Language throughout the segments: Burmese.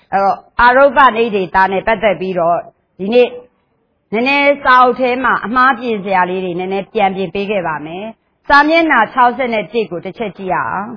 အာရုပနိဒေတာနဲ့ပတ်သက်ပြီးတော့ဒီနေ့နည်းနည်းစာအုပ်ထဲမှာအမှားပြင်စရာလေးတွေနည်းနည်းပြန်ပြင်ပေးခဲ့ပါမယ်စာမျက်နှာ61ကိုတစ်ချက်ကြည့်ရအောင်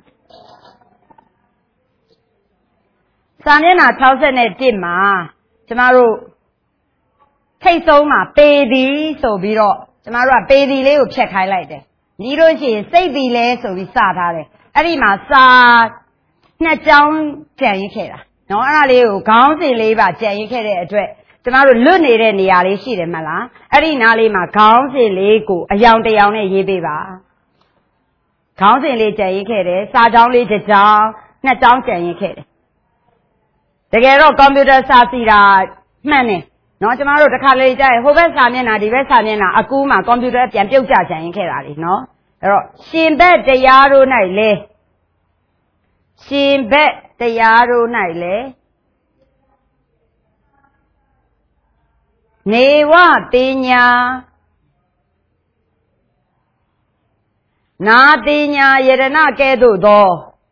စာမျက်နှာ61မှာကျမတို့ထိတ်ဆုံးမှာပေသည်ဆိုပြီးတော့ကျမတို့ကပေသည်လေးကိုဖြတ်ခိုင်းလိုက်တယ်ပြီးလို့ရှိရင်စိတ်သည်လဲဆိုပြီးစထားတယ်အဲ့ဒီမှာစာနှစ်ကြောင်းကြံရစ်ခဲ့တာနော်အဲ့ဒါလေးကိုခေါင်းစဉ်လေးပါကြံရစ်ခဲ့တဲ့အတွက်ကျမတို့လွတ်နေတဲ့နေရာလေးရှိတယ်မလားအဲ့ဒီနားလေးမှာခေါင်းစဉ်လေးကိုအယောင်တယောင်နဲ့ရေးပေးပါခေါင်းစဉ်လေးကြံရစ်ခဲ့တယ်စာကြောင်းလေးတစ်ကြောင်းနှစ်ကြောင်းကြံရစ်ခဲ့တယ်တကယ်တော့ကွန်ပျူတာစာစီတာမှန်တယ်နော်ကျမတို့တစ်ခါလေကြာရင်ဟိုဘက်စာမျက်နှာဒီဘက်စာမျက်နှာအကူးမှာကွန်ပျူတာပြန်ပြုတ်ကျကြံရစ်ခဲ့တာလေနော်အဲ့တော့ရှင်ဘက်တရားတို့၌လေရှင်ဘက်တရားတို့၌လေနေဝတိညာနာတိညာယရဏကဲ့သို့သော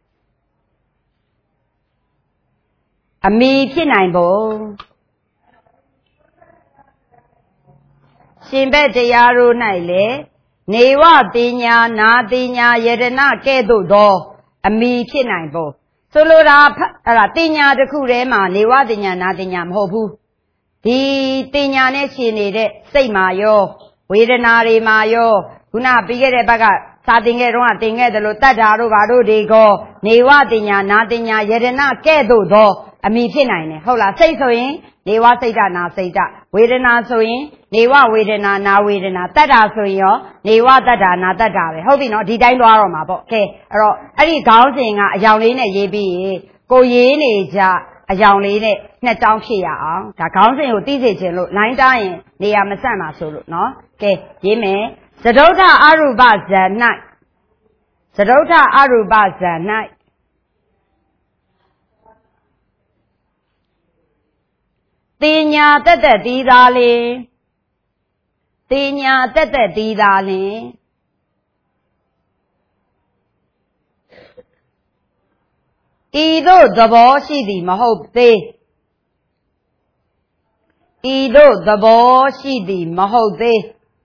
အမိဖြစ်နိုင်ပုံရှင်ဘက်တရားတို့၌လေနေဝတိညာနာတိညာယရဏကဲ့သို့သောအမိဖြစ်နိုင်ပုံဆိုလိုတာအဲ့ဒါတိညာတစ်ခုတည်းမှာနေဝတိညာနာတိညာမဟုတ်ဘူးဒီတိညာနဲ့ရှင်နေတဲ့စိတ်မှာရောဝေဒနာတွေမှာရောခုနပြီးခဲ့တဲ့ဘက်ကစာသင်ခဲ့တော့သင်ခဲ့တယ်လို့တတ်တာတို့ဘာတို့တွေကိုနေဝတိညာနာတိညာယရဏကဲ့သို့သောအမိဖြစ်နိုင်တယ်ဟုတ်လားစိတ်ဆိုရင်နေဝစိတ်တနာစိတ်တဝေဒနာဆိုရင်နေဝဝေဒနာနာဝေဒနာတတ်တာဆိုရင်ရောနေဝတတ်တာနာတတ်တာပဲဟုတ်ပြီနော်ဒီတိုင်းသွားတော့မှာပေါ့ကဲအဲ့တော့အဲ့ဒီခေါင်းစဉ်ကအယောင်လေးနဲ့ရေးပြီးကိုရေးနေကြအယောင်လေးနဲ့နှစ်တောင်းဖြစ်ရအောင်ဒါခေါင်းစဉ်ကိုသိစေခြင်းလို့လိုင်းတားရင်နေရာမဆန့်ပါဆိုလို့နော်ကဲရေးမယ်သဒုဋ္ဌအရူပဇံ၌သဒုဋ္ဌအရူပဇံ၌တင်ညာတက်တက်တီးသားလင်တင်ညာတက်တက်တီးသားလင်ဤသို့သဘောရှိသည်မဟုတ်သေးဤသို့သဘောရှိသည်မဟုတ်သေး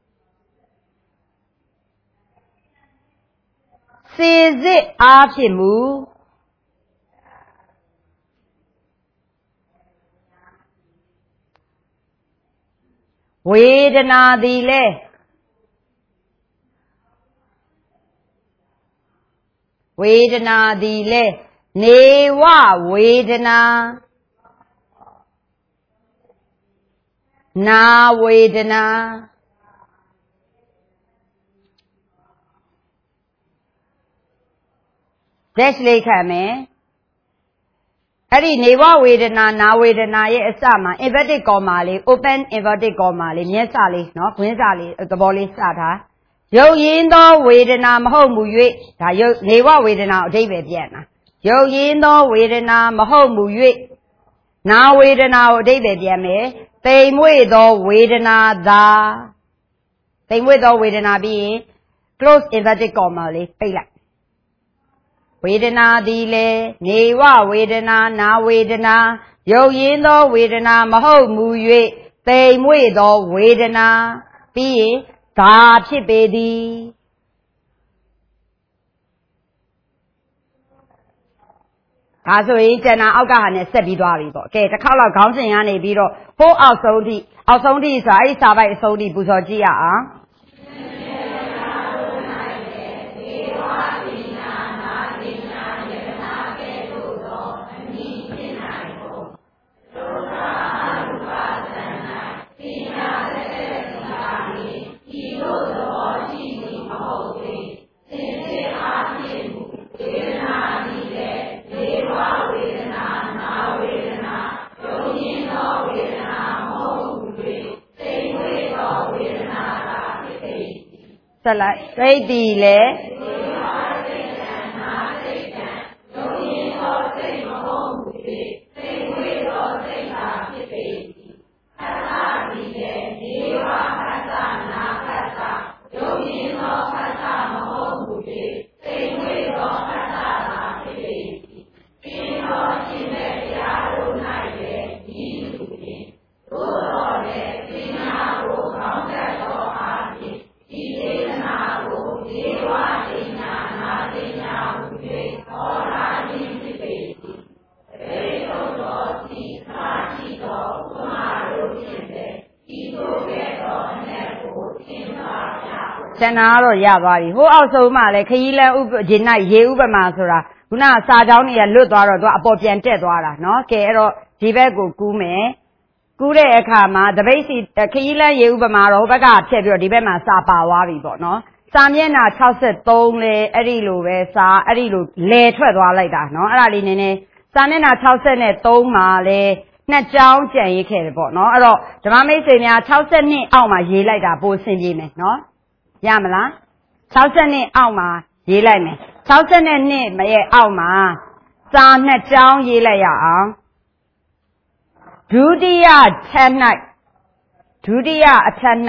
စေစစ်အားဖြင့်မူဝေဒနာသည်လဲဝေဒနာသည်လဲနေဝဝေဒနာနာဝေဒနာdash လေးခံမယ်အဲ့ဒီနေဝဝေဒနာနာဝေဒနာရဲ့အစမှာ inverted comma လေး open inverted comma လေးမျက်စလေးနော်ခွင်းစလေးသဘောလေးစထားရုပ်ရင်းသောဝေဒနာမဟုတ်မူ၍ဒါရုပ်နေဝဝေဒနာအဓိပ္ပာယ်ပြန်တာရုပ်ရင်းသောဝေဒနာမဟုတ်မူ၍နာဝေဒနာကိုအဓိပ္ပာယ်ပြန်မယ်တိမ်မွေ့သောဝေဒနာသာတိမ်မွေ့သောဝေဒနာပြီးရင် close inverted comma လေးပိတ်လိုက်ဝေဒနာသည်လေနေဝဝေဒနာနာဝေဒနာရုပ်ရင်းသောဝေဒနာမဟုတ်မူ၍တိမ်မွေ့သောဝေဒနာပြီးရင်သာဖြစ်ပေသည်ဒါဆိုရင်ကျန်တာအောက်ကဟာနဲ့ဆက်ပြီးသွားပြီပေါ့ကဲတစ်ခါတော့ခေါင်းစဉ်ကနေပြီးတော့ဟိုးအောက်ဆုံးထိဆိုတာအဲ့ဒီစာပိုက်အဆုံးထိပူဇော်ကြည့်ရအောင်ဆက်လိုက်စိတ်တည်လေကျန်တာတော့ရသွားပြီဟိုအောက်ဆုံးမှလည်းခရီးလမ်းရေ၌ရေဥပမာဆိုတာခုနစာကြောင်းတွေကလွတ်သွားတော့သူကအပေါ်ပြန်တက်သွားတာနော်ကဲအဲ့တော့ဒီဘက်ကိုကူးမယ်ကူးတဲ့အခါမှာတပိတ်စီခရီးလမ်းရေဥပမာတော့ဟိုဘက်ကဖြတ်ပြီးတော့ဒီဘက်မှာစာပါသွားပြီပေါ့နော်စာမျက်နှာ63လေအဲ့ဒီလိုပဲစာအဲ့ဒီလိုလဲထွက်သွားလိုက်တာနော်အဲ့ဒါလေးနည်းနည်းစာမျက်နှာ63မှာလေနှစ်ကြောင်းကြံရေးခဲ့တယ်ပေါ့နော်အဲ့တော့ဓမ္မမိတ်ဆွေများ62အောက်မှာရေးလိုက်တာပို့ဆင်ပြေမယ်နော်ရမလား62အောက်မှာရေးလိုက်မယ်62မရဲ့အောက်မှာစာနှစ်ကြောင်းရေးလိုက်ရအောင်ဒုတိယထက်၌ဒုတိယအထက်၌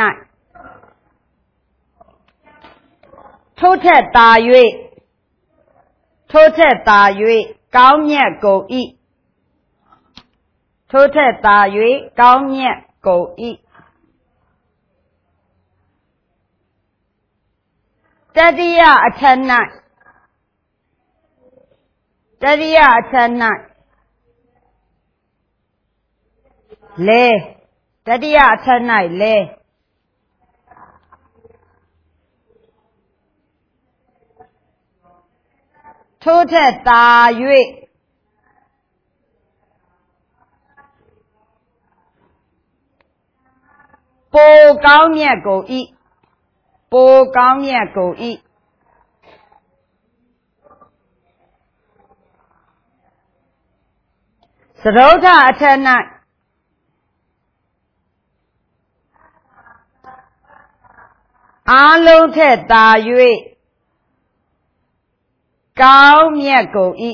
ထို့ထက်သာ၍ကောင်းမြတ်ကုန်၏ထို့ထက်သာ၍ကောင်းမြတ်ကုန်၏တတိယအထက်၌လဲတတိယအထက်၌လဲထို့ထက်သာ၍ပိုကောင်းမြတ်ကုန်၏ပိုကောင်းမြတ်ကုန်၏စတုထအထက်၌အားလုံးထက်သာ၍ကောင်းမြတ်ကုန်၏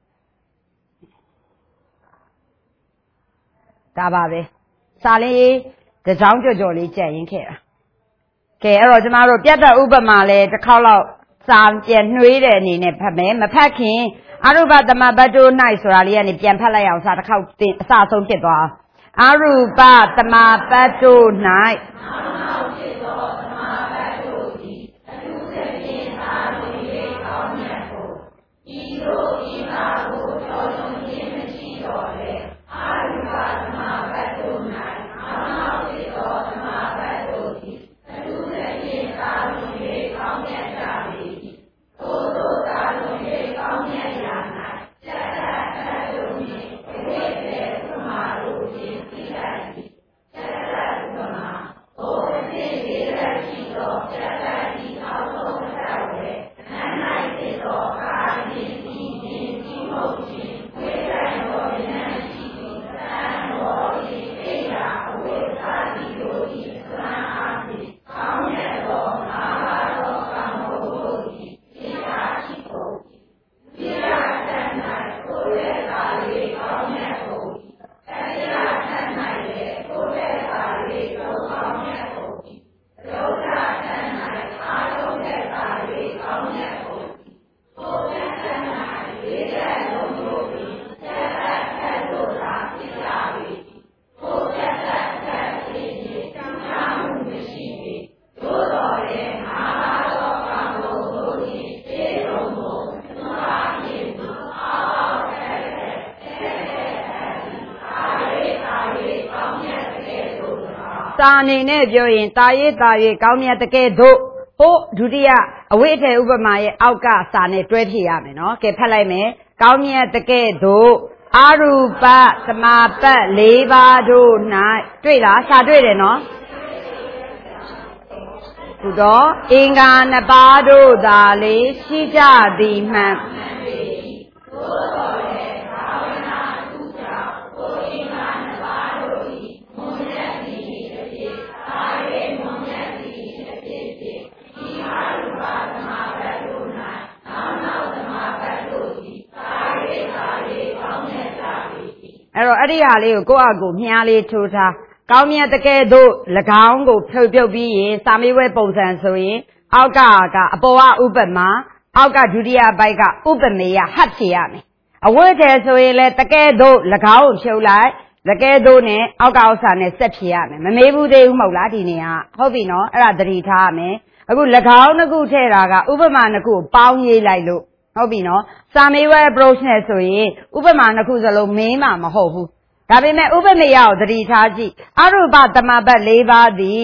ဒါပါပဲစာလေးတစ်ကြောင်းကြော်လေးကြက်ရင်းခဲ့တာကဲအဲ့တော့ကျမတို့ပြတ်သက်ဥပမာလဲတစ်ခေါက်လောက်စာပြန်နှွေးတဲ့အနေနဲ့ဖတ်မယ်မဖတ်ခင်အရုပသမဘတ်တို့၌ဆိုတာလေးကနေပြန်ဖတ်လိုက်အောင်စာတစ်ခေါက်အစဆုံးဖြစ်သွားအရုပသမဘတ်တို့၌စာအနေနဲ့ပြောရင်တာရေးကောင်းမြတ်တကယ်တို့ဟိုဒုတိယအဝိအထေဥပမာရဲ့အောက်ကစာနဲ့တွဲဖြစ်ရမယ်နော်ကဲဖတ်လိုက်မယ်ကောင်းမြတ်တကယ်တို့အရူပသမပတ်၄ပါးတို့၌တွေ့လားစာတွေ့တယ်နော်သူတော့အင်္ဂါနှစ်ပါးတို့သာလေရှိကြသည်မှန်အဲ့တော့အဲ့ဒီဟာလေးကိုကိုယ့်အကူမြားလေးထိုးထားကောင်းမြတ်တကယ်တို့၎င်းကိုဖြုတ်ပြုတ်ပြီးရင်စာမေးပွဲပုံစံဆိုရင်အောက်ကအပေါ်ကဥပမာအောက်ကဒုတိယဘိုက်ကဥပမေယဟတ်ဖြေရမယ်အဝိထေဆိုရင်လည်းတကယ်တို့၎င်းကိုဖြုတ်လိုက်တကယ်တို့နဲ့အောက်ကဥစ္စာနဲ့ဆက်ဖြေရမယ်မမေးဘူးသေးဘူးမဟုတ်လားဒီနေရာဟုတ်ပြီနော်အဲ့ဒါသတိထားရမယ်အခု၎င်းနှစ်ခုထည့်တာကဥပမာနှစ်ခုကိုပေါင်းရေးလိုက်လို့ဟုတ်ပြီနော်စာမေးပွဲ approach နဲ့ဆိုရင်ဥပမာနှစ်ခုစလုံးမင်းမှာမဟုတ်ဘူးဒါပေမဲ့ဥပမေယကိုသတိထားကြည့်အရူပသမဘတ်၄ပါးသည်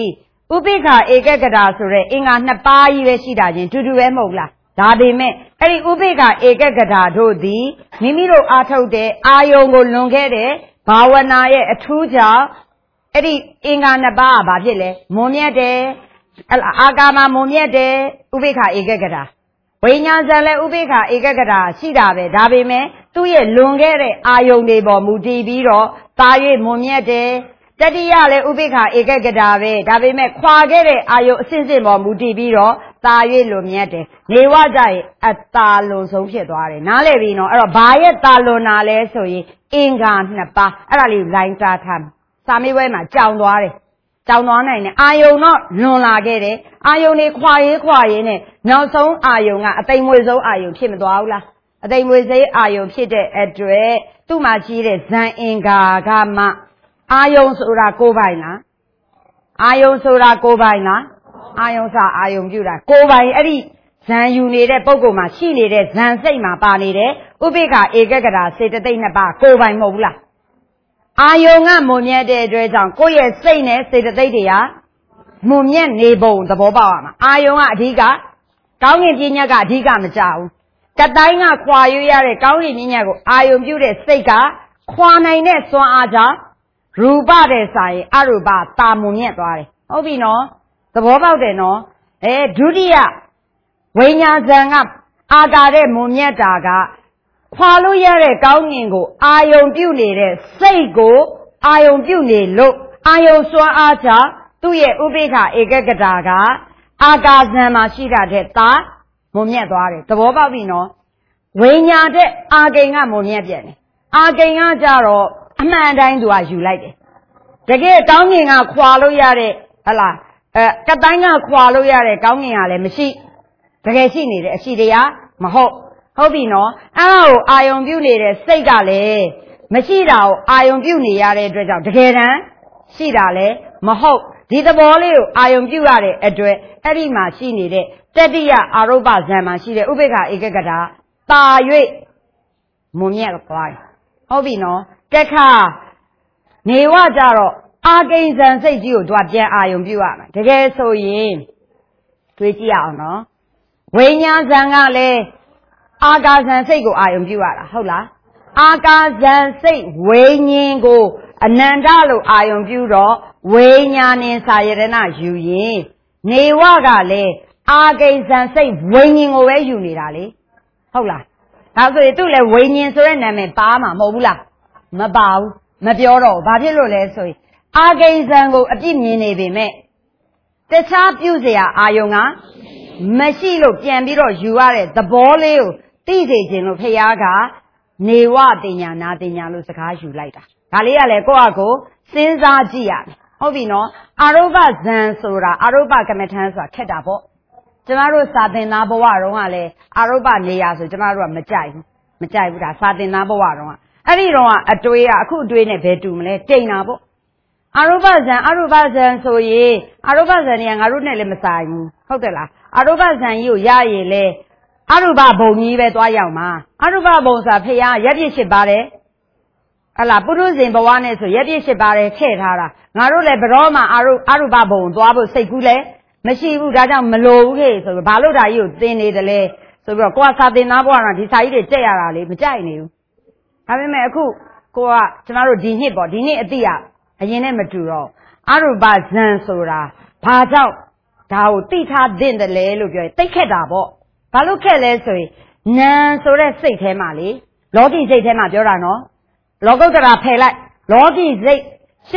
ဥပိ္ပခာဧကဂတာဆိုတဲ့အင်္ဂါ2ပါးကြီးပဲရှိတာချင်းတူတူပဲမဟုတ်လားဒါပေမဲ့အဲ့ဒီဥပိ္ပခာဧကဂတာတို့သည်မိမိတို့အားထုတ်တဲ့အာယုံကိုလွန်ခဲ့တဲ့ဘာဝနာရဲ့အထူးကြောင့်အဲ့ဒီအင်္ဂါ2ပါးကဘာဖြစ်လဲမွန်မြတ်တယ်အာကာမမွန်မြတ်တယ်ဥပိ္ပခာဧကဂတာဝိညာဉ်ဇံလည်းဥပိ္ပခာဧကဂတာရှိတာပဲဒါပေမဲ့သူ့ရဲ့လွန်ခဲ့တဲ့အာယုံတွေပေါ်မူတည်ပြီးတော့သာ၍မွန်မြတ်တယ်တတိယလည်းဥပိ္ပခာဧကဂတာပဲဒါပေမဲ့ခွာခဲ့တဲ့အာယုံအစစ်စစ်ပေါ်မူတည်ပြီးတော့သာ၍လွန်မြတ်တယ်နေဝကြရင်အတာလွန်ဆုံးဖြစ်သွားတယ်နားလည်ပြီနော်အဲ့တော့ဘာရဲ့တာလွန်တာလဲဆိုရင်အင်္ဂါ2ပါးအဲ့ဒါလေးလိုင်းတာထားစာမေးပွဲမှာကြောင်သွားတယ်ကြောင်သွားနိုင်တယ်အာယုံတော့လွန်လာခဲ့တယ်အာယုံတွေခွာရေးနဲ့နောက်ဆုံးအာယုံကအသိမွေဆုံးအာယုံဖြစ်မသွားဘူးလားအသိမွေစေးအာယုံဖြစ်တဲ့အတွက်သူ့မှာကြီးတဲ့ဇံအင်္ဂါကမှအာယုံဆိုတာကိုယ်ပိုင်လားအာယုံဆိုတာကိုယ်ပိုင်လားအာယုံစာအာယုံပြုတာကိုယ်ပိုင်အဲ့ဒီဇံယူနေတဲ့ပုဂ္ဂိုလ်မှာရှိနေတဲ့ဇံစိတ်မှာပါနေတဲ့ဥပိ္ပခာဧကဂတာစေတသိက်2ပါးကိုယ်ပိုင်မဟုတ်ဘူးလားအာယုံကမွန်မြတ်တဲ့အတွက်ကြောင့်ကိုယ့်ရဲ့စိတ်နဲ့စေတသိက်တွေကမွန်မြတ်နေပုံသဘောပေါက်ရမှာအာယုံကအဓိကကောင်းကင်ပညာကအဓိကမကြဘူးကတိုင်းကခွာရွရတဲ့ကောင်းကင်ပညာကိုအာယုံပြုတဲ့စိတ်ကခွာနိုင်တဲ့စွမ်းအားကြောင့်ရူပတဲ့ဆိုင်အရူပတာမွန်မြတ်သွားတယ်ဟုတ်ပြီနော်သဘောပေါက်တယ်နော်ဒုတိယဝိညာဉ်ဇံကအာကာတဲ့မွန်မြတ်တာကခွာလို့ရတဲ့ကောင်းကင်ကိုအာယုံပြုနေတဲ့စိတ်ကိုအာယုံပြုနေလို့အာယုံစွမ်းအားကြောင့်သူ့ရဲ့ဥပိ္ပခာဧကဂတာကအာကာဇံမှာရှိတာတဲ့တာမွန်မြတ်သွားတယ်သဘောပေါက်ပြီနော်ဝိညာဉ်တဲ့အာကိန်ကမွန်မြတ်ပြန်တယ်အာကိန်ကကြတော့အမှန်တိုင်းသူကယူလိုက်တယ်တကယ်ကောင်းကင်ကခွာလို့ရတဲ့ဟလာကတိုင်းကခွာလို့ရတဲ့ကောင်းကင်ကလည်းမရှိတကယ်ရှိနေတယ်အရှိတရားမဟုတ်ဟုတ်ပြီနော်အဲ့ဒါကိုအာယုံပြုနေတဲ့စိတ်ကလည်းမရှိတာကိုအာယုံပြုနေရတဲ့အတွက်ကြောင့်တကယ်တမ်းရှိတာလည်းမဟုတ်ဒီသဘောလေးကိုအာယုံပြုရတဲ့အတွက်အဲ့ဒီမှာရှိနေတဲ့တတိယအာရုပဇံမှာရှိတဲ့ဥပိ္ပခာဧကဂတာတာ၍မွန်မြတ်သွားတယ်ဟုတ်ပြီနော်တခါနေဝကြတော့အာကိဉ္စံစိတ်ကြီးကိုသူကပြန်အာယုံပြုရမှာတကယ်ဆိုရင်တွေးကြည့်ရအောင်နော်ဝိညာဉ်ဇံကလည်းအာကာဇံစိတ်ကိုအာယုံပြုရတာဟုတ်လားအာကာဇံစိတ်ဝိညာဉ်ကိုအနန္တလို့အာယုံပြုတော့ဝိညာဉ်နဲ့စာယရဏယူရင်နေဝကလည်းအာကိဉ္စံစိတ်ဝိညာဉ်ကိုပဲယူနေတာလေဟုတ်လားဒါဆိုရင်သူ့လည်းဝိညာဉ်ဆိုတဲ့နာမည်ပါမှာမဟုတ်ဘူးလားမပါဘူးမပြောတော့ဘာဖြစ်လို့လဲဆိုရင်အာကိဉ္စံကိုအပြစ်မြင်နေပေမဲ့တခြားပြုเสียအာယုံကမရှိလို့ပြန်ပြီးတော့ယူရတဲ့သဘောလေးကိုသိစေခြင်းလို့ဖခင်ကနေဝတင်ညာနာတင်ညာလို့စကားယူလိုက်တာဒါလေးကလည်းကိုယ့်အကိုစဉ်းစားကြည့်ရတယ်ဟုတ်ပြီနော်အာရုပဇံဆိုတာအာရုပကမ္မထံဆိုတာခက်တာပေါ့ကျမတို့စာသင်သားဘဝတုန်းကလည်းအာရုပနေရာဆိုကျမတို့ကမကြိုက်ဘူးဒါစာသင်သားဘဝတုန်းကအဲ့ဒီတော့အတွေးကအခုအတွေးနဲ့ဘယ်တူမလဲတိမ်တာပေါ့အာရုပဇံဆိုရင်အာရုပဇံတွေကငါတို့နဲ့လည်းမဆိုင်ဘူးဟုတ်တယ်လားအာရုပဇံကြီးကိုရရင်လေအရူပဘုံကြီးပဲသွားရောက်မှာအရူပဘုံဆိုတာဖခင်ရက်ပြည့်8ပါတယ်ဟလာပုရုဇဉ်ဘဝနဲ့ဆိုရက်ပြည့်8ပါတယ်ထည့်ထားတာငါတို့လည်းဘရောမှာအရူပဘုံသွားဖို့စိတ်ကူးလဲမရှိဘူးဒါကြောင့်မလိုဘူးဟဲ့ဆိုပြီးဘာလို့ဒါကြီးကိုသင်နေတယ်လဲဆိုပြီးတော့ကိုကစာသင်သားဘဝကဒီစာကြီးတွေကြက်ရတာလေမကြိုက်နေဘူးဒါပေမဲ့အခုကိုကကျမတို့ဒီနှစ်ပေါ့ဒီနှစ်အတိအရင်နဲ့မတူတော့အရူပဇံဆိုတာဘာကြောင့်ဒါကိုသိထားသင့်တယ်လဲလို့ပြောရင်သိခက်တာပေါ့ဘာလို့ခက်လဲဆိုရင်နာဆိုတဲ့စိတ်ထဲမှာလေလောကီစိတ်ထဲမှာပြောတာနော်လောကုတ္တရာဖယ်လိုက်လောကီစိတ်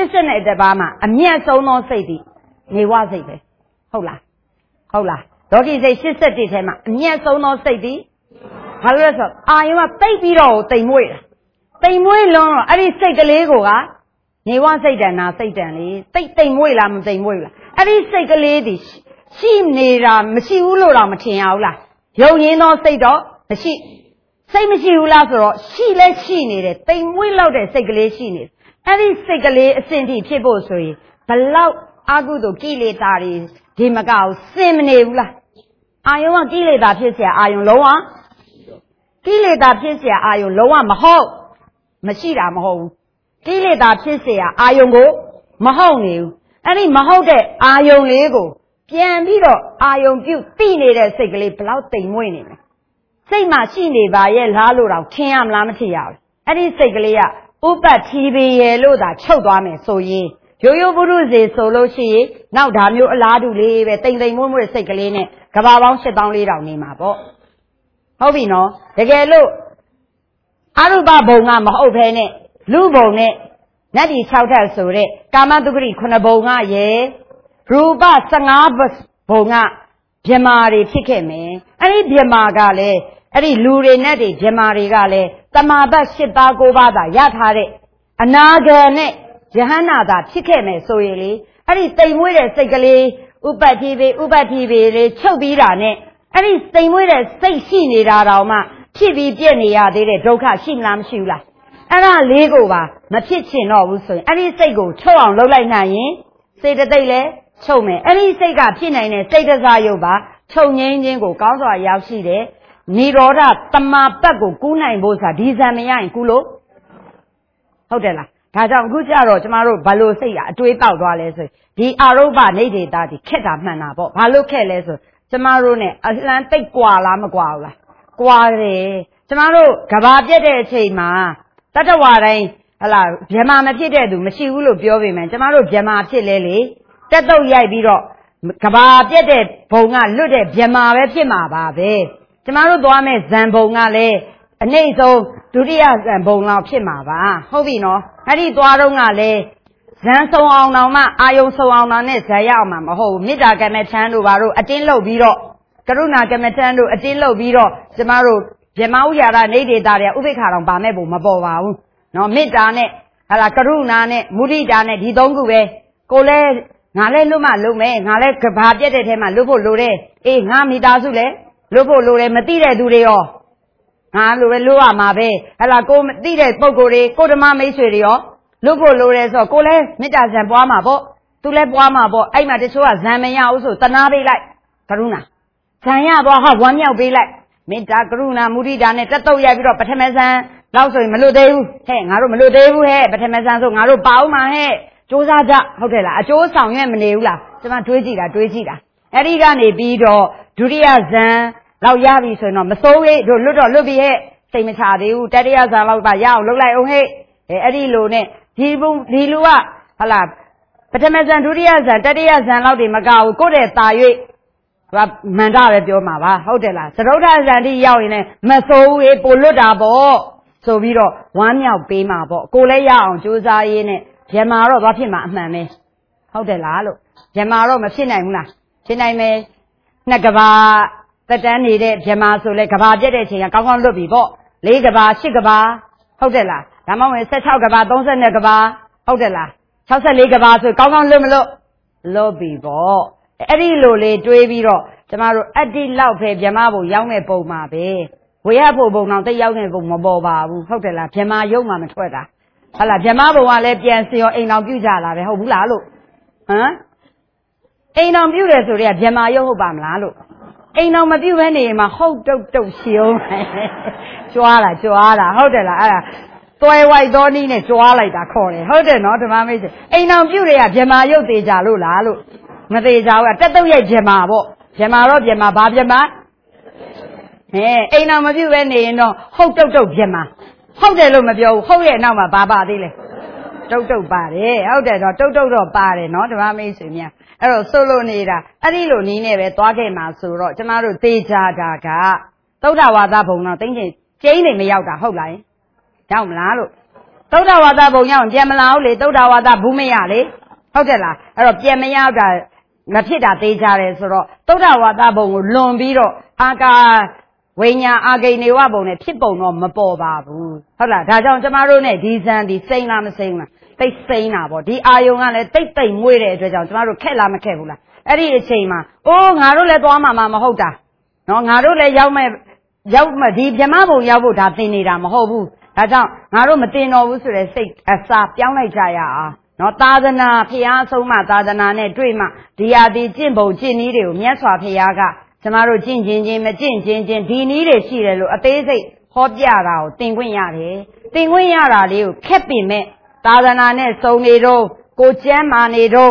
81ပါးမှာအမြတ်ဆုံးသောစိတ်ဒီနေဝစိတ်ပဲဟုတ်လားလောကီစိတ်81ထဲမှာအမြတ်ဆုံးသောစိတ်ဒီဘာလို့လဲဆိုအာယုံကတိတ်ပြီးတော့တိမ်မွေ့လွန်းတော့အဲ့ဒီစိတ်ကလေးကနေဝစိတ်တန်နာစိတ်တန်လေတိမ်မွေ့လားမတိမ်မွေ့လားအဲ့ဒီစိတ်ကလေးဒီရှိနေတာမရှိဘူးလို့တော့မထင်ရဘူးလားယုံရင်းသောစိတ်တော့မရှိစိတ်မရှိဘူးလားဆိုတော့ရှိလဲရှိနေတယ်တိမ်မွေ့လောက်တဲ့စိတ်ကလေးရှိနေတယ်အဲ့ဒီစိတ်ကလေးအစဉ်ထိဖြစ်ဖို့ဆိုရင်ဘလောက်အကုသိုလ်ကိလေသာတွေဒီမကအောင်စင်မနေဘူးလားအာယုံကကိလေသာဖြစ်เสียအာယုံလုံးဝကိလေသာဖြစ်เสียအာယုံလုံးဝမဟုတ်မရှိတာမဟုတ်ဘူးကိလေသာဖြစ်เสียအာယုံကိုမဟုတ်နေဘူးအဲ့ဒီမဟုတ်တဲ့အာယုံလေးကိုပြန်ပြီးတော့အာယုံပြုတ်သိနေတဲ့စိတ်ကလေးဘလောက်တိမ်မွေ့နေလဲစိတ်မှာရှိနေပါရဲ့လားလို့တော့ထင်ရမလားမထင်ရဘူးအဲ့ဒီစိတ်ကလေးကဥပတ်ထီပေရဲ့လို့သာချုပ်သွားမယ်ဆိုရင်ရိုးရိုးပုရုစေဆိုလို့ရှိရင်နောက်ဒါမျိုးအလားတူလေးပဲတိမ်တိမ်မွေ့မွေ့စိတ်ကလေးနဲ့ကဘာပေါင်း8400နေမှာပေါ့ဟုတ်ပြီနော်တကယ်လို့အရုပဘုံကမဟုတ်ဘဲနဲ့လူဘုံနဲ့နတ်ဒီ6ထပ်ဆိုတဲ့ကာမတုဂရိ9ဘုံကရဲ့ရူပ15ဘုံကဗြဟ္မာတွေဖြစ်ခဲ့မယ်အဲ့ဒီဗြဟ္မာကလည်းအဲ့ဒီလူတွေနဲ့တွေဗြဟ္မာတွေကလည်းတမာပတ်7ပါး9ပါးသာရထားတဲ့အနာဂံနဲ့ယဟန္တာသာဖြစ်ခဲ့မယ်ဆိုရင်လေအဲ့ဒီတိမ်မွေးတဲ့စိတ်ကလေးဥပတ္တိပေလေးချုပ်ပြီးတာနဲ့အဲ့ဒီတိမ်မွေးတဲ့စိတ်ရှိနေတာတောင်မှဖြစ်ပြီးပြည့်နေရသေးတဲ့ဒုက္ခရှိမလားမရှိဘူးလားအဲ့ဒါလေးကိုပါမဖြစ်ချင်တော့ဘူးဆိုရင်အဲ့ဒီစိတ်ကိုချုပ်အောင်လုပ်လိုက်နိုင်ရင်စေတသိက်လည်းချုပ်မယ်အဲ့ဒီစိတ်ကဖြစ်နိုင်တဲ့စိတ်တစားရုပ်ပါချုပ်ငိမ့်ခြင်းကိုကောင်းစွာရောက်ရှိတယ်နိရောဓတမာပတ်ကိုကူးနိုင်ဖို့ဆိုတာဒီဇံမရရင်ကူးလို့ဟုတ်တယ်လားဒါကြောင့်အခုကျတော့ကျမတို့ဘာလို့စိတ်ကအတွေးပေါက်သွားလဲဆိုရင်ဒီအာရုပနေဒေတာဒီခက်တာမှန်တာပေါ့ဘာလို့ခက်လဲဆိုကျမတို့ ਨੇ အလန်းတိတ်ကွာလားမကွာဘူးလားကွာတယ်ကျမတို့ကဘာပြက်တဲ့အချိန်မှာတတ္တဝါတိုင်းဟလာဗြဟ္မာမဖြစ်တဲ့သူမရှိဘူးလို့ပြောပေမဲ့ကျမတို့ဗြဟ္မာဖြစ်လဲလေတက်တုတ်ရိုက်ပြီးတော့ကဘာပြက်တဲ့ဘုံကလွတ်တဲ့ဗြဟ္မာပဲဖြစ်မှာပါပဲကျမတို့သွားမဲ့ဇံဘုံကလည်းအနှိမ့်ဆုံးဒုတိယဇံဘုံလောက်ဖြစ်မှာပါဟုတ်ပြီနော်အဲ့ဒီသွားတော့ကလည်းဇံဆုံးအောင်တောင်မှအာယုံဆုံးအောင်တောင်နဲ့ဇံရအောင်မှာမဟုတ်ဘူးမေတ္တာကမ္မထံတို့ဘာတို့အတင်းလုပ်ပြီးတော့ကရုဏာကမ္မထံတို့အတင်းလုပ်ပြီးတော့ကျမတို့ဗြဟ္မာဥရာရနေဒေတာတွေဥပိ္ပခါတော်ဗာမဲ့ပုံမပေါ်ပါဘူးနော်မေတ္တာနဲ့ဟာလာကရုဏာနဲ့မုဒိတာနဲ့ဒီသုံးခုပဲကိုလဲငါလဲလွတ်မှလွတ်မယ်ငါလဲကဘာပြက်တဲ့ထဲမှာလွတ်ဖို့လိုတယ်အေးငါမိသားစုလဲလွတ်ဖို့လိုတယ်မသိတဲ့သူတွေရောငါလိုပဲလွတ်ရမှာပဲဟာလာကိုမသိတဲ့ပုံကိုယ်တွေကိုဓမ္မမိတ်ဆွေတွေရောလွတ်ဖို့လိုတယ်ဆိုတော့ကိုလဲမေတ္တာဇံပွားမှာပေါ့သူလဲပွားမှာပေါ့အဲ့မှာတချို့ကဇံမရဘူးဆိုတနာပေးလိုက်ကရုဏာဇံရသွားဟာဝမ်းမြောက်ပေးလိုက်မေတ္တာကရုဏာမုဒိတာနဲ့တက်တုတ်ရိုက်ပြီးတော့ပထမဇံလောက်ဆိုရင်မလွတ်သေးဘူးဟဲ့ငါတို့မလွတ်သေးဘူးဟဲ့ပထမဇံဆိုငါတို့ပါအောင်မှာဟဲ့စူးစမ်းကြဟုတ်တယ်လားအကျိုးဆောင်ရွက်မနေဘူးလားကျွန်မတွေးကြည့်တာအဲ့ဒီကနေပြီးတော့ဒုတိယဇံလောက်ရပြီဆိုရင်တော့မစိုးဟဲ့တို့လွတ်တော့လွတ်ပြီဟဲ့စိတ်မချသေးဘူးတတိယဇံလောက်ပါရအောင်လုပ်လိုက်အောင်ဟဲ့အဲ့ဒီလိုနဲ့ဒီလူကဟလာပထမဇံဒုတိယဇံတတိယဇံလောက်တွေမကဘူးကိုယ့်တဲ့တာ၍မန္တပဲပြောမှာပါဟုတ်တယ်လားသရုဒ္ဓဇန်တိရောက်ရင်လည်းမစိုးဘူးပိုလွတ်တာပေါ့ဆိုပြီးတော့ဝမ်းမြောက်ပေးမှာပေါ့ကိုလည်းရအောင်ကြိုးစားရင်းနဲ့ဗြဟ္မာတော့ဘာဖြစ်မှာအမှန်ပဲဟုတ်တယ်လားလို့ဗြဟ္မာတော့မဖြစ်နိုင်ဘူးလားဖြစ်နိုင်မယ်နှစ်ကဘာတက်တန်းနေတဲ့ဗြဟ္မာဆိုလဲကဘာပြက်တဲ့အချိန်ကကောင်းကောင်းလွတ်ပြီပေါ့၄ကဘာ၈ကဘာဟုတ်တယ်လားဒါမှမဟုတ်16ကဘာ32ကဘာဟုတ်တယ်လား64ကဘာဆိုကောင်းကောင်းလွတ်မလွတ်ပြီပေါ့အဲ့ဒီလိုလေးတွေးပြီးတော့ကျမတို့အတ္တိလောက်ပဲဗြဟ္မာဘုံရောက်တဲ့ပုံမှာပဲဝေယဖို့ဘုံတော့တိတ်ရောက်တဲ့ပုံမပေါ်ပါဘူးဟုတ်တယ်လားဗြဟ္မာရုပ်မှမထွက်တာဟုတ်လားဗြဟ္မာဘုံကလည်းပြန်စီရောအိမ်တော်ပြုကြလာပဲဟုတ်ဘူးလားလို့ဟမ်အိမ်တော်ပြုတယ်ဆိုတော့ဗြဟ္မာရုပ်ဟုတ်ပါမလားလို့အိမ်တော်မပြုဘဲနေမှာဟုတ်တုတ်ရှုံးကြွားတာဟုတ်တယ်လားအဲ့ဒါသွဲဝိုက်သောနည်းနဲ့ကြွားလိုက်တာခေါ်တယ်ဟုတ်တယ်နော်ဓမ္မမိတ်ဆွေအိမ်တော်ပြုတွေကဗြဟ္မာရုပ်သေးကြလို့လားလို့မသေးကြဘူးတက်တုတ်ရိုက်ဗြဟ္မာပေါ့ဗြဟ္မာတော့ဗြဟ္မာဘာဗြဟ္မာအိမ်တော်မပြုတ်ပဲနေရင်တော့ဟုတ်တုတ်ဗြဟ္မာဟုတ်တယ်လို့မပြောဘူးဟုတ်ရဲ့နောက်မှာဘာပါသေးလဲတုတ်ပါတယ်ဟုတ်တယ်တော့တုတ်တော့ပါတယ်နော်ဓမ္မမိတ်ဆွေများအဲ့တော့ဆိုလို့နေတာအဲ့ဒီလိုနီးနေပဲသွားခဲ့မှာဆိုတော့ကျမတို့သေချာတာကသုဒ္ဓဝါဒဘုံတော့တင်းချင်းကျင်းနေမရောက်တာဟုတ်လားရောက်မလားလို့သုဒ္ဓဝါဒဘုံရောက်ရင်ပြန်မလာဘူးလေသုဒ္ဓဝါဒဘူးမရလေဟုတ်တယ်လားအဲ့တော့ပြန်မရောက်တာမဖြစ်တာသေးကြတယ်ဆိုတော့သုဒ္ဓဝါဒဘုံကိုလွန်ပြီးတော့အာကာဝိညာအာဂိနေဝဘုံနဲ့ဖြစ်ပုံတော့မပေါ်ပါဘူးဟုတ်လားဒါကြောင့်ကျမတို့ ਨੇ ဒီဇန်ဒီစိမ့်လားမစိမ့်လားတိတ်စိမ့်တာပေါ့ဒီအာယုံကလည်းတိတ်မွေးတဲ့အတွက်ကြောင့်ကျမတို့ခက်လားမခက်ဘူးလားအဲ့ဒီအချိန်မှာအိုးငါတို့လည်းသွားမှာမဟုတ်တာနော်ငါတို့လည်းရောက်မဲ့ဒီဗြဟ္မဘုံရောက်ဖို့ဒါသင်နေတာမဟုတ်ဘူးဒါကြောင့်ငါတို့မတင်တော်ဘူးဆိုတဲ့စိတ်အစာပြောင်းလိုက်ကြရအောင်နော်သာသနာဖျားဆုံးမှသာသနာနဲ့တွေ့မှဒီဟာဒီကျင့်ပုံကျင့်နည်းတွေကိုမြတ်စွာဘုရားကကျမတို့ကျင့်ချင်းမကျင့်ချင်းဒီနည်းတွေရှိတယ်လို့အသေးစိတ်ဟောပြတာကိုသင်ခွင့်ရတယ်သင်ခွင့်ရတာလေးကိုခက်ပင်မဲ့သာသနာနဲ့စုံနေတော့ကိုကျမ်းမာနေတော့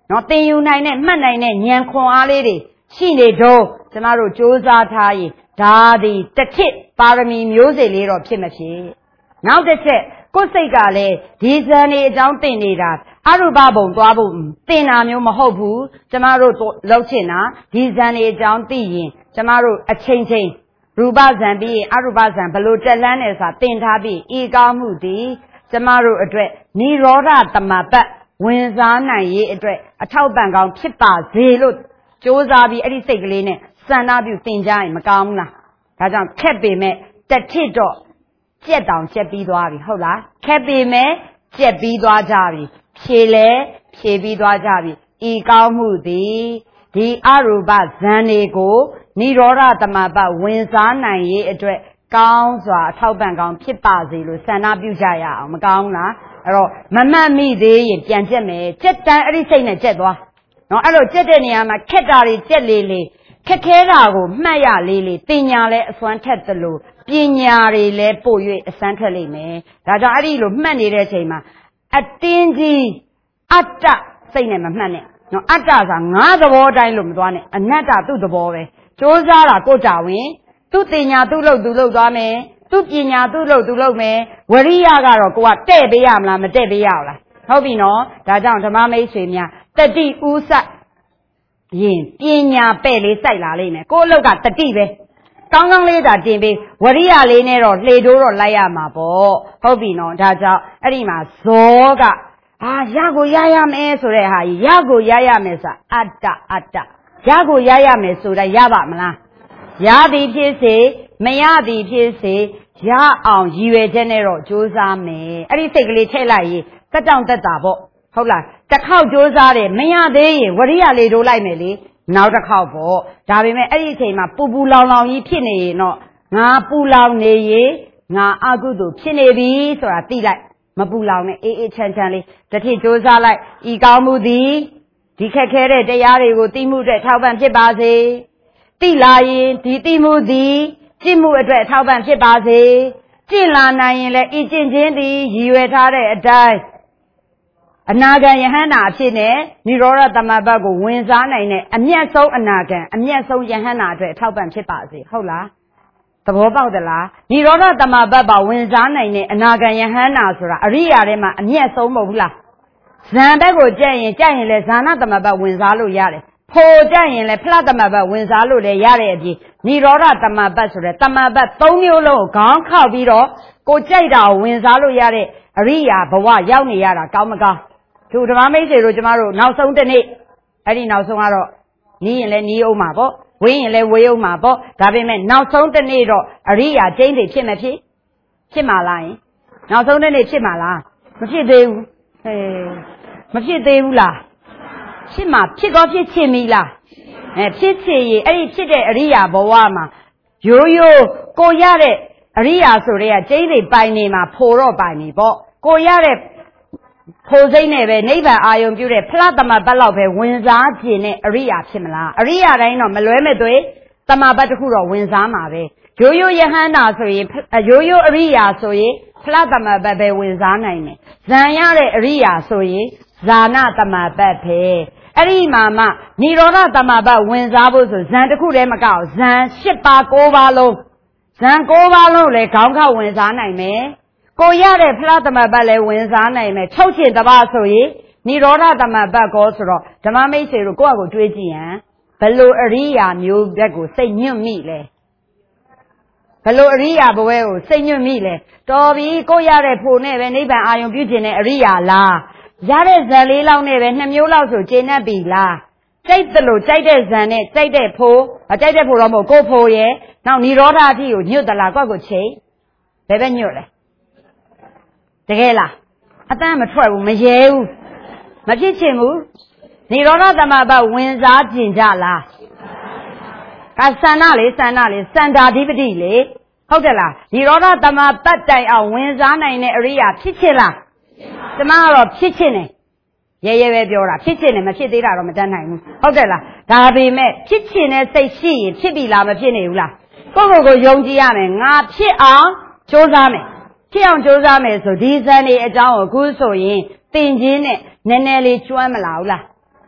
နော်သင်ယူနိုင်တဲ့မှတ်နိုင်တဲ့ဉာဏ်ခွန်အားလေးတွေရှိနေတော့ကျမတို့စူးစမ်းထားရင်ဒါသည်တစ်ထစ်ပါရမီမျိုးစေ့လေးတော့ဖြစ်မဖြစ်နောက်တစ်ချက်ကိုယ်စိတ်ကလည်းဒီဇန်နေအကြောင်းသင်နေတာအရူပဘုံသွားဖို့သင်တာမျိုးမဟုတ်ဘူးကျမတို့လောက်ချင်တာဒီဇန်နေအကြောင်းသိရင်ကျမတို့အချိန်ချင်းရူပဇန်ပြီးရင်အရူပဇန်ဘလို့တက်လန်းနေဆိုတာသင်ထားပြီးဤကောင်းမှုသည်ကျမတို့အတွက်និရောဓသမပတ်ဝင်စားနိုင်ရေးအတွက်အထောက်ပံ့ကောင်းဖြစ်ပါစေလို့ကြိုးစားပြီးအဲ့ဒီစိတ်ကလေးနဲ့စန္ဒပြုသင်ကြရင်မကောင်းဘူးလားဒါကြောင့်ခက်ပေမဲ့တစ်ထစ်တော့ကြက်တောင်ကြက်ပြီးသွားပြီဟုတ်လားခက်ပေမဲ့ကြက်ပြီးသွားကြပြီဖြေလဲဖြေပြီးသွားကြပြီဤကောင်းမှုသည်ဒီအရူပဇန်တွေကိုនិရောဓသမပတ်ဝင်စားနိုင်ရေးအတွက်ကောင်းစွာအထောက်ပံ့ကောင်းဖြစ်ပါစေလို့ဆန္ဒပြုကြရအောင်မကောင်းလားအဲ့တော့မမှတ်မိသေးရင်ပြန်ကြက်မယ်ကြက်တန်းအဲ့ဒီစိတ်နဲ့ကြက်သွားနော်အဲ့လိုကြက်တဲ့နေရာမှာခက်တာတွေကြက်လေးလေးခက်ခဲတာကိုမှတ်ရလေးလေးပညာလည်းအစွမ်းထက်သလိုပညာတွေလည်းပို့၍အစွမ်းထက်လိမ့်မယ်ဒါကြောင့်အဲ့ဒီလိုမှတ်နေတဲ့အချိန်မှာအတင်းကြီးအတ္တစိတ်နဲ့မမှတ်နဲ့နော်အတ္တဆိုတာငါးသဘောတိုင်းလို့မသွားနဲ့အနတ္တသူ့သဘောပဲစ조사တာကိုတာဝင်သူ့တင်ညာသူ့လို့သူလုပ်သွားမယ်သူ့ပညာသူ့လို့သူလုပ်မယ်ဝရိယကတော့ကိုကတဲ့ပေးရမလားမတဲ့ပေးရဘူးလားဟုတ်ပြီနော်ဒါကြောင့်ဓမ္မမိတ်ဆွေများတတိဥစရင်ပညာပဲ့လေးစိုက်လာလိမ့်မယ်ကိုအလုတ်ကတတိပဲကောင်းကောင်းလေးသာတင်ပေးဝရိယလေးနဲ့တော့လှေတိုးတော့လိုက်ရမှာပေါ့ဟုတ်ပြီနော်ဒါကြောင့်အဲ့ဒီမှာဇောကရကိုရရမယ်ဆိုတဲ့ဟာကြီးရကိုရရမယ်ဆိုတာအတ္တရကိုရရမယ်ဆိုတော့ရပါမလားရသည်ဖြစ်စေမရသည်ဖြစ်စေရအောင်ရည်ရွယ်ချက်နဲ့တော့ကြိုးစားမယ်အဲ့ဒီစိတ်ကလေးထည့်လိုက်ရင်တက်တောင့်တက်တာပေါ့ဟုတ်လားတစ်ခေါက်ကြိုးစားတယ်မရသေးရင်ဝရိယလေးတိုးလိုက်မယ်လေနောက်တစ်ခေါက်ပေါ့ဒါပေမဲ့အဲ့ဒီအချိန်မှာပူလောင်ကြီးဖြစ်နေရင်တော့ငါပူလောင်နေရင်ငါအကုသိုလ်ဖြစ်နေပြီဆိုတာသိလိုက်မပူလောင်နဲ့အေးအေးချမ်းချမ်းလေးတစ်ထစ်ကြိုးစားလိုက်ဤကောင်းမှုသည်ဒီခက်ခဲတဲ့တရားတွေကိုသိမှုအတွက်ထောက်ပံ့ဖြစ်ပါစေသိလာရင်ဒီသိမှုသည်ကျင့်မှုအတွက်ထောက်ပံ့ဖြစ်ပါစေကျင့်လာနိုင်ရင်လည်းဤကျင့်ခြင်းသည်ရည်ရွယ်ထားတဲ့အတိုင်းအနာဂံယဟန္တာအဖြစ်နဲ့និရောဓသမပတ်ကိုဝင်စားနိုင်တဲ့အမျက်ဆုံးအနာဂံအမျက်ဆုံးယဟန္တာအတွက်ထောက်ပံ့ဖြစ်ပါစေဟုတ်လားသဘောပေါက်သလားនិရောဓသမပတ်ပါဝင်စားနိုင်တဲ့အနာဂံယဟန္တာဆိုတာအရိယာထဲမှာအမျက်ဆုံးမဟုတ်ဘူးလားဇန်ဘက်ကိုကြက်ရင်လည်းဇာနာသမပတ်ဝင်စားလို့ရတယ်ဖိုကြရင်လည်းဖလသမပတ်ဝင်စားလို့လည်းရတဲ့အပြင်និရောဓသမပတ်ဆိုတဲ့သမပတ်၃မျိုးလုံးကိုခေါင်းခောက်ပြီးတော့ကိုကြိုက်တာကိုဝင်စားလို့ရတဲ့အရိယာဘဝရောက်နေရတာကောင်းမကောင်းသူဓမ္မမိတ်ဆွေတို့ကျမတို့နောက်ဆုံးတစ်နေ့အဲ့ဒီနောက်ဆုံးကတော့နီးရင်လည်းနီးအောင်မှာပေါ့ဝေးရင်လည်းဝေးအောင်မှာပေါ့ဒါပေမဲ့နောက်ဆုံးတစ်နေ့တော့အရိယာကျင်းတွေဖြစ်မဖြစ်မှာလားယင်နောက်ဆုံးတစ်နေ့ဖြစ်မှာလားမဖြစ်သေးဘူးမဖြစ်သေးဘူးလားဖြစ်မှာဖြစ်တော့ဖြစ်ချင်ပြီလားဖြစ်ချင်ရင်အဲ့ဒီဖြစ်တဲ့အရိယာဘဝမှာရိုးရိုးကိုရတဲ့အရိယာဆိုတဲ့ကကျင်းတွေပိုင်နေမှာဖိုတော့ပိုင်နေပေါ့ကိုရတဲ့ဖိုစိတ်နဲ့ပဲနိဗ္ဗာန်အာယုံပြုတဲ့ဖလားသမပတ်လောက်ပဲဝင်စားခြင်းနဲ့အရိယာဖြစ်မလားအရိယာတိုင်းတော့မလွဲမဲ့သွေးသမပတ်တစ်ခုတော့ဝင်စားမှာပဲရိုးရိုးယဟန္တာဆိုရင်ရိုးရိုးအရိယာဆိုရင်ဖလားသမပတ်ပဲဝင်စားနိုင်တယ်ဇံရတဲ့အရိယာဆိုရင်ဇာနာသမပတ်ပဲအဲ့ဒီမှာမှនិရောဓသမပတ်ဝင်စားဖို့ဆိုဇံတစ်ခုတည်းမကောက်ဇံ၈ပါး၉ပါးလုံးဇံ၉ပါးလုံးလည်းခေါင်းခောက်ဝင်စားနိုင်မယ်ကိုရတဲ့ဖလားသမပတ်လည်းဝင်စားနိုင်မယ်ချုပ်ချင်တပါဆိုရင်និရောဓသမပတ်ကောဆိုတော့ဓမ္မမိတ်ဆွေတို့ကိုယ့်အကိုတွေးကြည့်ရန်ဘလို့အရိယာမျိုးဘက်ကိုစိတ်ညွတ်မိလဲဘလို့အရိယာဘဝကိုစိတ်ညွတ်မိလဲတော်ပြီကိုရတဲ့ဖို့နဲ့ပဲနိဗ္ဗာန်အာရုံပြုခြင်းနဲ့အရိယာလားရတဲ့ဇန်လေးလောက်နဲ့ပဲ2မျိုးလောက်ဆိုကျေနပ်ပြီလားကြိုက်တယ်လို့ကြိုက်တဲ့ဇန်နဲ့ကြိုက်တဲ့ဖို့ကြိုက်တဲ့ဖို့တော့မဟုတ်ကိုဖို့ရဲ့နောက်និရောဓအထိကိုညွတ်သလားကိုယ့်ကိုချိန်ဘယ်ပဲညွတ်လဲတကယ်လားအတန်းမထွက်ဘူးမရဲဘူးမဖြစ်ချင်ဘူးនិရောဓသမပတ်ဝင်စားခြင်းကြလားကသန္နာလေစန္ဒာဓိပတိလေဟုတ်တယ်လားនិရောဓသမပတ်တိုင်အောင်ဝင်စားနိုင်တဲ့အရိယာဖြစ်ချင်လားကျမကတော့ဖြစ်ချင်တယ်ရဲပဲပြောတာဖြစ်ချင်တယ်မဖြစ်သေးတာတော့မတတ်နိုင်ဘူးဟုတ်တယ်လားဒါပေမဲ့ဖြစ်ချင်တဲ့စိတ်ရှိရင်ဖြစ်ပြီလားမဖြစ်နေဘူးလားကိုယ့်ကိုယ်ကိုယုံကြည်ရမယ်ငါဖြစ်အောင်ကြိုးစားမယ်ဖြစ်အောင်ကြိုးစားမယ်ဆိုဒီဇန်နေအကြောင်းကိုအခုဆိုရင်သင်ခြင်းနဲ့နည်းနည်းလေးကျွမ်းမလာဘူးလား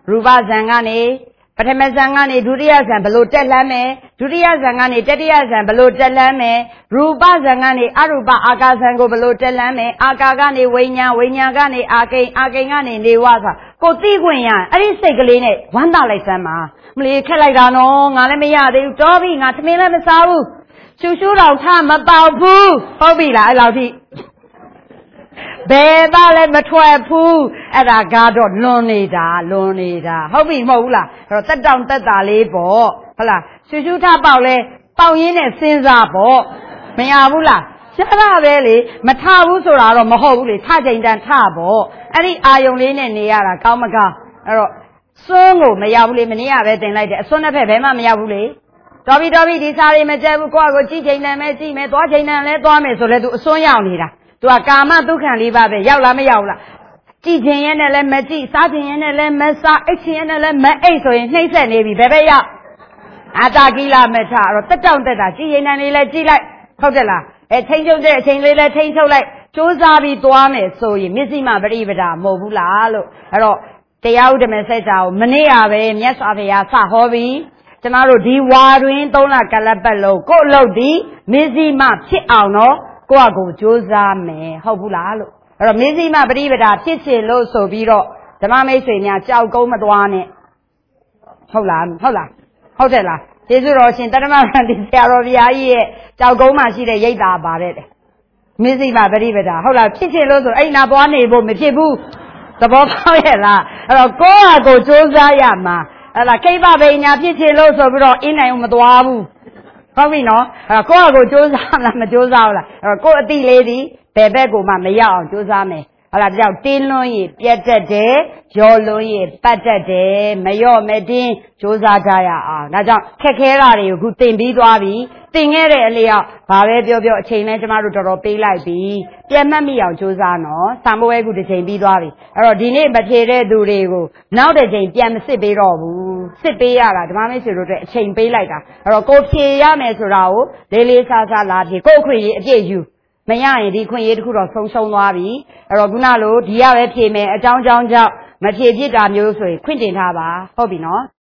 ရူပဇံကနေပထမဇံကနေဒုတိယဇံဘလို့တက်လမ်းမယ်ဒုတိယဇံကနေတတိယဇံဘလို့တက်လမ်းမယ်ရူပဇံကနေအရူပအာကာဇံကိုဘလို့တက်လမ်းမယ်အာကာကနေဝိညာဉ်ကနေအာကိန်းကနေနေဝဆိုကိုသိခွင့်ရအဲ့ဒီစိတ်ကလေးနဲ့ဝမ်းသာလိုက်စမ်းပါမလီခက်လိုက်တာနော်ငါလည်းမရသေးဘူးတော်ပြီငါသမင်းလည်းမစားဘူးရှူရှူတော်ထမပေါက်ဘူးဟုတ်ပြီလားအဲ့လောက်ထိဘယ်သားလည်းမထွက်ဘူးအဲ့ဒါကတော့လွန်နေတာဟုတ်ပြီမဟုတ်ဘူးလားအဲ့တော့တက်တောင်တက်တာလေးပေါ့ဟုတ်လားရှူရှူထပေါက်လဲပေါက်ရင်းနဲ့စဉ်းစားပေါ့မရဘူးလားရတာပဲလေမထဘူးဆိုတာတော့မဟုတ်ဘူးလေထချိန်တန်ထပေါ့အဲ့ဒီအာယုံလေးနဲ့နေရတာကောင်းမကောင်းအဲ့တော့စွန်းကိုမရောက်ဘူးလေမနေ့ကပဲတင်လိုက်တယ်အစွန်းတစ်ဖက်ဘယ်မှမရောက်ဘူးလေတော်ပြီဒီစားလေးမကြက်ဘူးကိုယ့်ကိုကြည့်ချိန်တန်မဲကြည့်မယ်သွားချိန်တန်လဲသွားမယ်ဆိုလဲသူအစွန်းရောက်နေတာသူကကာမဒုက္ခလေးပါပဲရောက်လားမရောက်လားကြည့်ခြင်းရဲ့နဲ့လည်းမကြည့်စားခြင်းရဲ့နဲ့လည်းမစားအိတ်ခြင်းရဲ့နဲ့လည်းမအိတ်ဆိုရင်နှိမ့်ဆက်နေပြီဘယ်ရောက်အတာကိလမထအဲ့တော့တက်တောင့်တက်တာကြည်ရင်တန်လေးလည်းကြည်လိုက်ဟုတ်တယ်လားထိန်းချုပ်တဲ့အချိန်လေးလည်းထိန်းချုပ်လိုက်စူးစမ်းပြီးသွားမယ်ဆိုရင်မျက်စိမှပရိပဒါမဟုတ်ဘူးလားလို့အဲ့တော့တရားဥဒ္ဓမစက်တာကိုမနေ့ကပဲမြတ်စွာဘုရားစဟောပြီးကျမတို့ဒီဝါတွင်3လကလပတ်လုံးကို့အလုပ်ဒီမျက်စိမှဖြစ်အောင်တော့ကိုယ့်အကိုစူးစမ်းမယ်ဟုတ်ဘူးလားလို့အဲ့တော့မျက်စိမှပရိပဒါဖြစ်ချင်လို့ဆိုပြီးတော့ဓမ္မမိတ်ဆွေများကြောက်ကုန်းမသွားနဲ့ဟုတ်လားဟုတ်တယ်လားကျေးဇူးတော်ရှင်တရမဗန္တိဆရာတော်ဘုရားကြီးရဲ့ကြောက်ကုန်းမှာရှိတဲ့ရိပ်သာပါတဲ့မျက်စိမှပရိပဒါဟုတ်လားဖြစ်ချင်လို့ဆိုအဲ့နာသွားနေဖို့မဖြစ်ဘူးသဘောပေါက်ရဲ့လားအဲ့တော့ကိုယ့်အကိုစူးစမ်းရမှာအဲ့ဒါကိဗ္ဗဗိညာဖြစ်ချင်လို့ဆိုပြီးတော့အင်းနိုင်မသွားဘူးဟုတ်ပြီနော်အဲ့တော့ကိုယ့်အကိုစူးစမ်းလားမစူးစမ်းဘူးလားအဲ့တော့ကိုယ့်အတိလေးဒီဘယ်ဘက်ကိုမှမရောက်အောင်စူးစမ်းမယ်ဟုတ်လားကြောက်တင်းလွန်းရင်ပြတ်တတ်တယ်ရော်လွန်းရင်ပတ်တတ်တယ်မရော့မတင်းစူးစမ်းကြရအောင်ဒါကြောင့်ခက်ခဲတာတွေကိုခုသင်ပြီးသွားပြီသင်ခဲ့တဲ့အလျောက်ဘာပဲပြောအချိန်လဲကျမတို့တော်တော်ပေးလိုက်ပြီပြန်မှတ်မိအောင်စူးစမ်းနော်စာမပွဲခုတစ်ချိန်ပြီးသွားပြီအဲ့တော့ဒီနေ့မဖြေတဲ့သူတွေကိုနောက်တစ်ချိန်ပြန်မစစ်ပေးတော့ဘူးစစ်ပေးရတာဓမ္မမိတ်ဆွေတို့အတွက်အချိန်ပေးလိုက်တာအဲ့တော့ကိုဖြေရမယ်ဆိုတာကိုလေးလေးစားစားလာဖြေကို့အခွင့်အရေးအပြည့်ယူမရရင်ဒီခွင့်ရေးတစ်ခုတော့ဆုံးရှုံးသွားပြီအဲ့တော့ခုနလိုဒီရပဲဖြေမယ်အကြောင်းကြောင့်မဖြေဖြစ်တာမျိုးဆိုရင်ခွင့်တင်ထားပါဟုတ်ပြီနော်